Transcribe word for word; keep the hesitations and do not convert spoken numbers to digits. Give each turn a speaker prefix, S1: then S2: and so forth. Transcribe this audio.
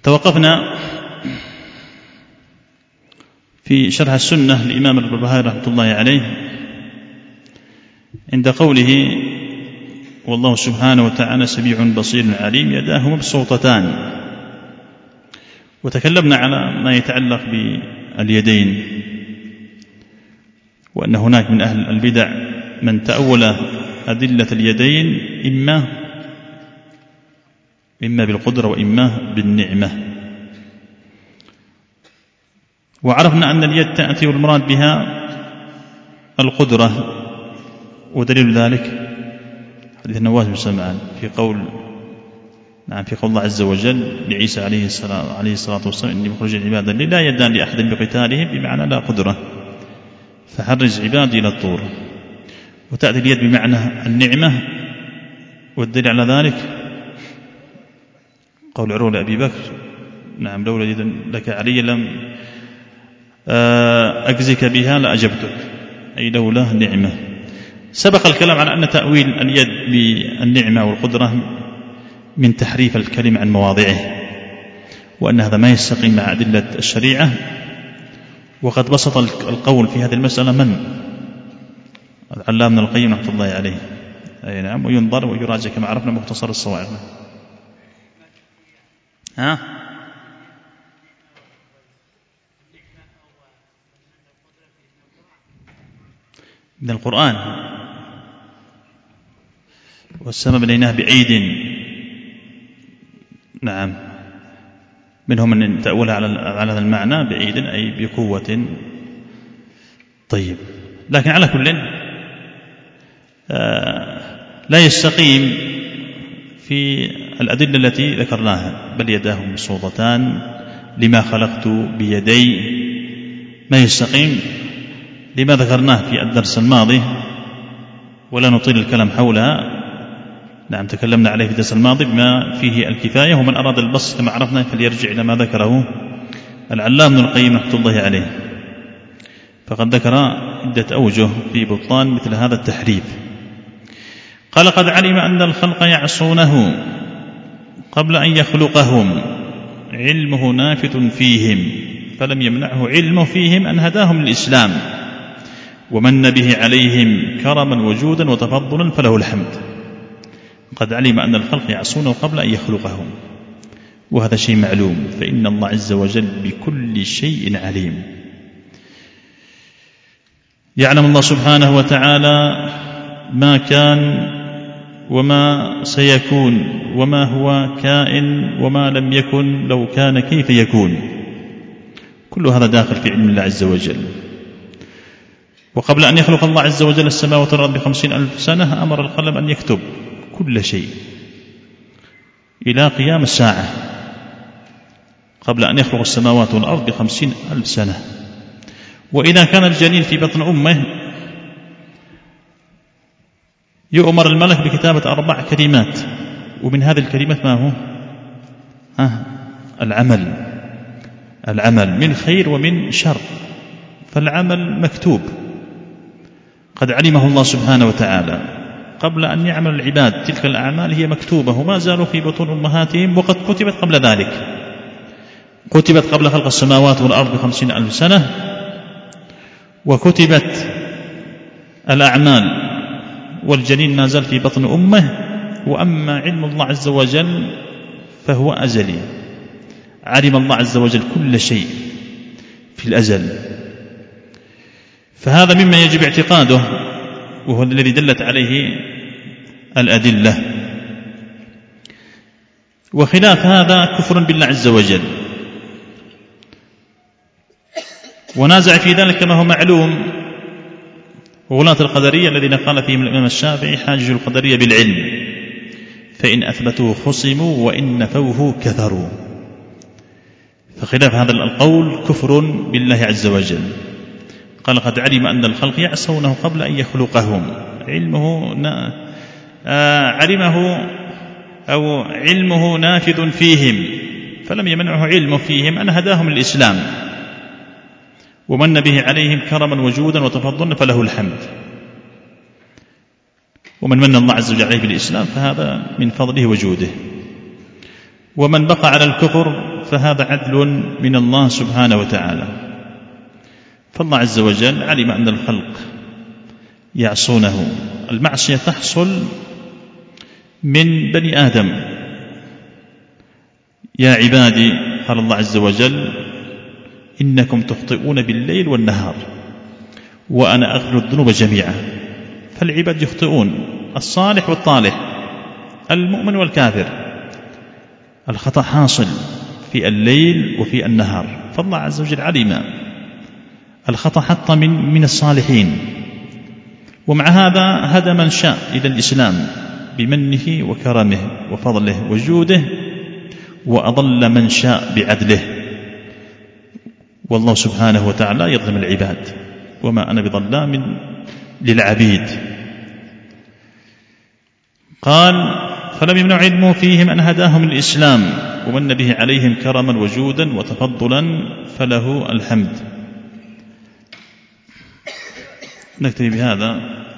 S1: توقفنا في شرح السنة للإمام البربهاري رحمة الله عليه عند قوله: والله سبحانه وتعالى سميع بصير عليم، يداه مبسوطتان. وتكلمنا على ما يتعلق باليدين، وأن هناك من أهل البدع من تأول أدلة اليدين إما إما بالقدرة وإما بالنعمة. وعرفنا أن اليد تأتي والمراد بها القدرة، ودليل ذلك حديث النواس بن سمعان في قول نعم في قول الله عز وجل لعيسى عليه الصلاة عليه الصلاة والسلام: إني مخرج عبادا لي لا يدان لأحد بقتالهم، بمعنى لا قدرة، فحرز عبادي إلى الطور. وتأتي اليد بمعنى النعمة، والدليل على ذلك قول عروة لأبي بكر: نعم لولا يد لك علي لم أجزك بها لأجبتك، أي لولا نعمة. سبق الكلام على أن تأويل اليد بالنعمة والقدرة من تحريف الكلمة عن مواضعه، وأن هذا ما يستقيم مع أدلة الشريعة. وقد بسط القول في هذه المسألة من العلامة ابن القيم رحمة الله عليه، أي نعم، وينظر ويراجع كما عرفنا مختصر الصواعق. ها من القرآن: والسماء بنيناها بأيد. نعم، منهم من تأولها على هذا المعنى بأيد أي بقوة. طيب، لكن على كل لا يستقيم في الأدلة التي ذكرناها، بل يداه مبسوطتان لما خلقت بيدي، ما يستقيم لما ذكرناه في الدرس الماضي، ولا نطيل الكلام حولها. نعم، تكلمنا عليه في الدرس الماضي بما فيه الكفاية، ومن أراد البسط كما عرفنا فليرجع إلى ما ذكره العلامة ابن القيم رحمة الله عليه، فقد ذكر عدة أوجه في بطلان مثل هذا التحريف. قال: قد علم أن الخلق يعصونه قبل أن يخلقهم، علمه نافذ فيهم، فلم يمنعه علمه فيهم أن هداهم للإسلام، ومن به عليهم كرما وجودا وتفضلا، فله الحمد. قد علم أن الخلق يعصونه قبل أن يخلقهم، وهذا شيء معلوم، فإن الله عز وجل بكل شيء عليم. يعلم الله سبحانه وتعالى ما كان وما سيكون، وما هو كائن وما لم يكن، لو كان كيف يكون. كل هذا داخل في علم الله عز وجل. وقبل أن يخلق الله عز وجل السماوات والأرض بخمسين ألف سنة أمر القلم أن يكتب كل شيء إلى قيام الساعة، قبل أن يخلق السماوات والأرض بخمسين ألف سنة. وإذا كان الجنين في بطن أمه يؤمر الملك بكتابة أربع كلمات، ومن هذه الكلمات ما هو؟ ها العمل العمل من خير ومن شر، فالعمل مكتوب. قد علمه الله سبحانه وتعالى قبل أن يعمل العباد، تلك الأعمال هي مكتوبة، وما زالوا في بطون أمهاتهم، وقد كتبت قبل ذلك، كتبت قبل خلق السماوات والأرض بخمسين ألف سنة، وكتبت الأعمال والجنين ما زال في بطن أمه. وأما علم الله عز وجل فهو أزلي، علم الله عز وجل كل شيء في الأزل، فهذا مما يجب اعتقاده، وهو الذي دلت عليه الأدلة. وخلاف هذا كفر بالله عز وجل، ونازع في ذلك كما هو معلوم وغلاة القدرية الذين قال فيهم الإمام الشافعي: حاجج القدرية بالعلم، فإن أثبتوه خصموا وإن نفوه كثروا. فخلاف هذا القول كفر بالله عز وجل. قال: قد علم أن الخلق يعصونه قبل أن يخلقهم، علمه نا... آه علمه أو علمه نافذ فيهم، فلم يمنعه علمه فيهم أن هداهم للإسلام، ومن به عليهم كرما وجودا وتفضلا، فله الحمد. ومن من الله عز وجل عليه بالإسلام فهذا من فضله وجوده. ومن بقى على الكفر فهذا عدل من الله سبحانه وتعالى. فالله عز وجل علم أن الخلق يعصونه، المعصية تحصل من بني آدم. يا عبادي قال الله عز وجل إنكم تخطئون بالليل والنهار وأنا أغفر الذنوب جميعا. فالعباد يخطئون، الصالح والطالح، المؤمن والكافر، الخطأ حاصل في الليل وفي النهار. فالله عز وجل علم الخطأ حتى من, من الصالحين، ومع هذا هدى من شاء إلى الإسلام بمنه وكرمه وفضله وجوده، وأضل من شاء بعدله. والله سبحانه وتعالى يظلم العباد وما أنا بظلام للعبيد. قال فلم يمنع علمه فيهم أن هداهم الإسلام ومن به عليهم كرما وجودا وتفضلا فله الحمد. نكتفي بهذا.